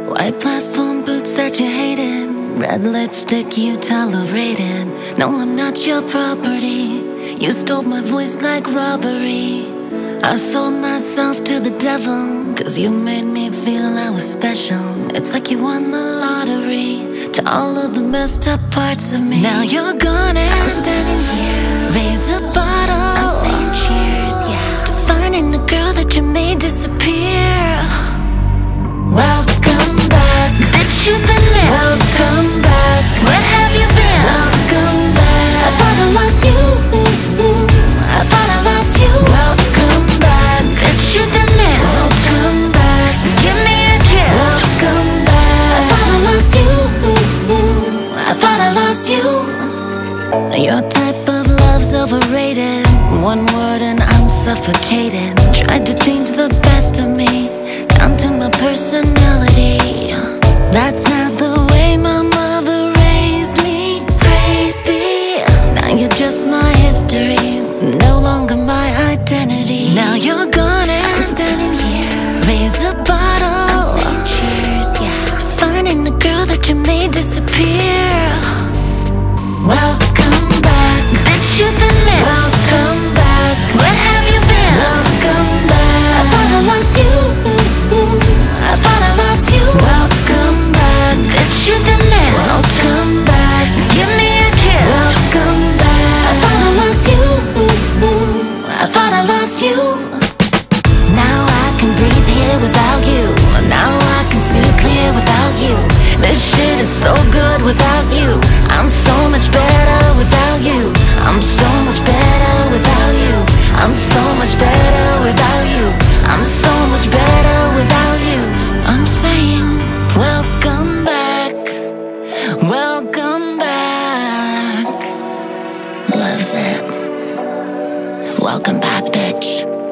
White platform boots that you hated, red lipstick you tolerated. No, I'm not your property. You stole my voice like robbery. I sold myself to the devil, cause you made me feel I was special. It's like you won the lottery to all of the messed up parts of me. Now you're gone and I'm standing here, raise a bottle, I'm saying cheers, yeah, to finding the girl that you made disappear. Welcome back, bitch, you've been missed. Welcome back, where have you been? Welcome back, I thought I lost you, I thought I lost you. Welcome back, bitch, you've been missed. Welcome back, give me a kiss. Welcome back, I thought I lost you, I thought I lost you. Your type of love's overrated. One word and I'm suffocated. Tried to change the best of me down to my personality. That's not the way my mother raised me. Praise be, now you're just my history, no longer my identity. Now you're gone and I'm standing here, raise a bottle, I'm saying cheers, yeah, to finding the girl that you made disappear. Welcome back, bitch, you've been missed. Welcome back, where have you been? Welcome back, I thought I lost you, I thought I lost you. Welcome back, bitch, you've been missed. Welcome back, give me a kiss. Welcome back, I thought I lost you, I thought I lost you. Now I can breathe here without you. Now I can see clear without you. This shit is so good without you. I'm so much better without you. I'm so much better without you. I'm so much better without you. I'm so much better without you. I'm saying welcome back, welcome back. Loves it. Welcome back, bitch.